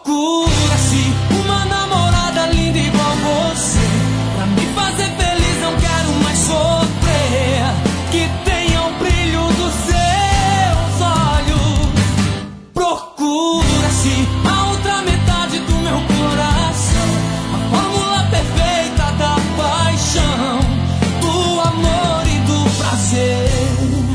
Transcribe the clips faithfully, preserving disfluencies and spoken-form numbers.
Procura-se uma namorada linda igual você, pra me fazer feliz, não quero mais sofrer. Que tenha o brilho dos seus olhos. Procura-se a outra metade do meu coração, a fórmula perfeita da paixão, do amor e do prazer.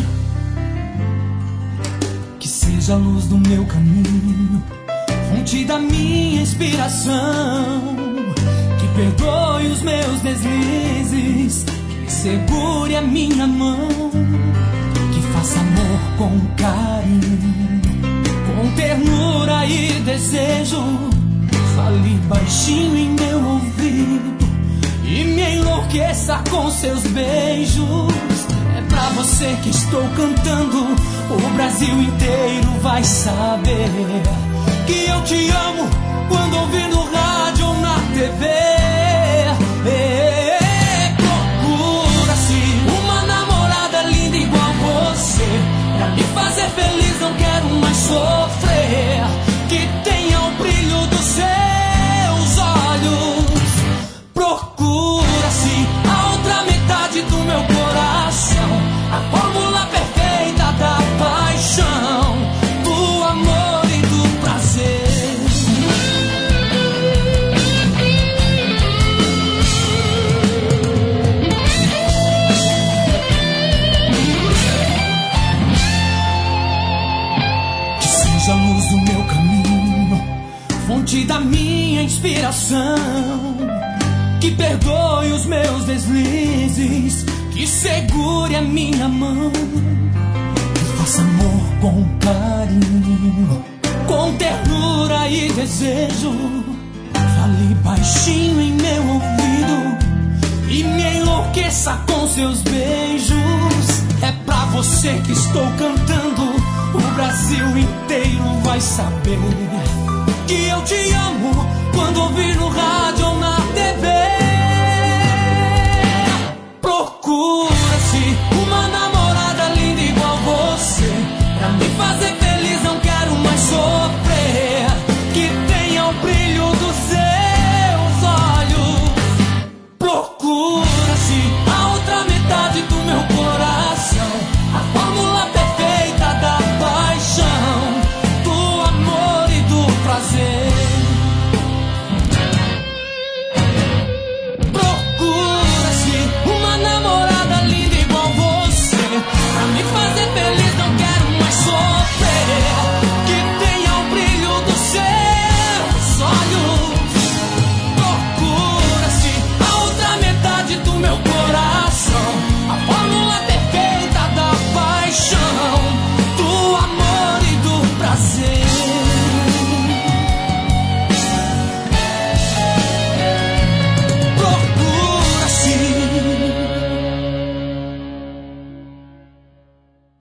Que seja a luz do meu caminho, fonte da minha inspiração, que perdoe os meus deslizes, que segure a minha mão, que faça amor com carinho, com ternura e desejo. Fale baixinho em meu ouvido e me enlouqueça com seus beijos. É pra você que estou cantando, o Brasil inteiro vai saber que eu te amo quando ouvir no rádio ou na T V. É, procura-se uma namorada linda igual você, pra me fazer feliz, não quero mais sofrer. Que tenha o brilho dos seus olhos. Procura-se a outra metade do meu coração, a fórmula perfeita da paixão, do amor e do prazer. Que seja a luz do meu caminho, fonte da minha inspiração, que perdoe os meus deslizes, que segure a minha mão, que faça amor com carinho, com ternura e desejo. Fale baixinho em meu ouvido e me enlouqueça com seus beijos. É pra você que estou cantando, o Brasil inteiro vai saber que eu te amo quando ouvir no rádio